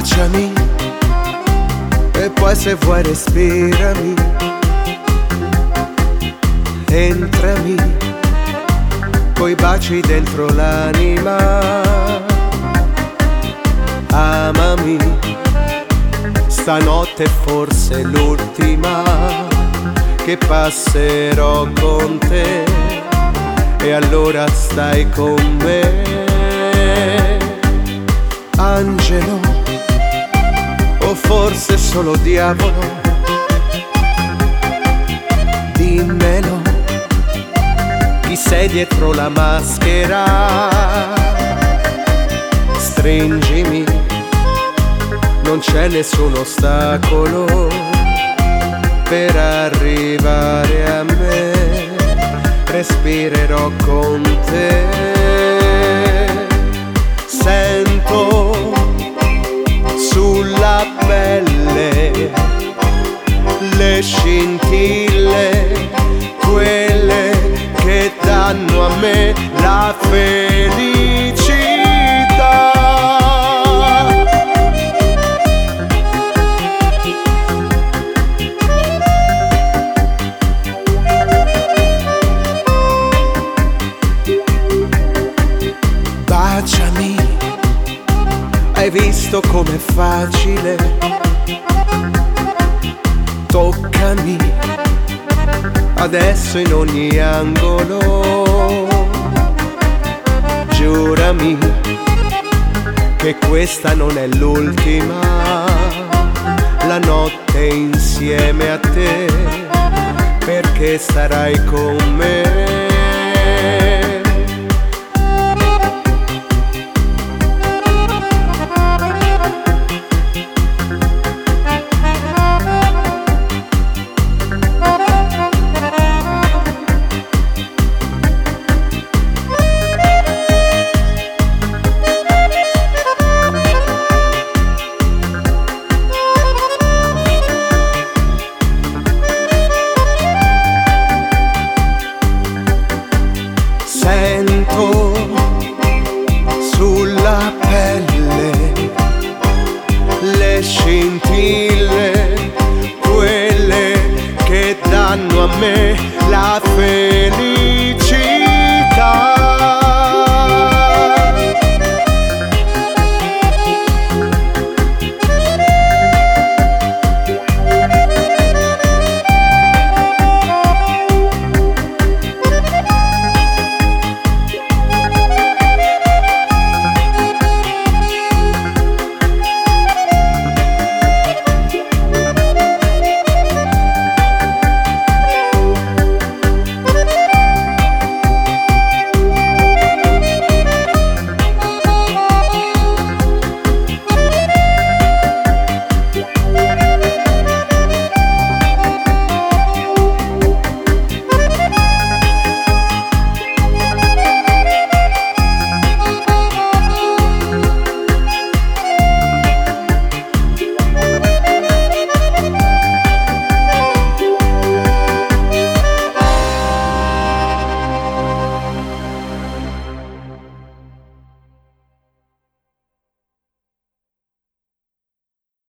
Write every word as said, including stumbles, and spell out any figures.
Baciami e poi se vuoi respirami, entrami coi baci dentro l'anima, amami, stanotte forse è l'ultima che passerò con te, e allora stai con me. Angelo, o forse solo diavolo, dimmelo, chi sei dietro la maschera? Stringimi, non c'è nessun ostacolo per arrivare a me, respirerò con te. Sento sulla pelle le scintille, quelle che danno a me la felicità. Baciami, hai visto com'è facile? Toccami adesso in ogni angolo, giurami che questa non è l'ultima, la notte insieme a te, perché starai con me. Sento sulla pelle le scintille, quelle che danno a me la felicità.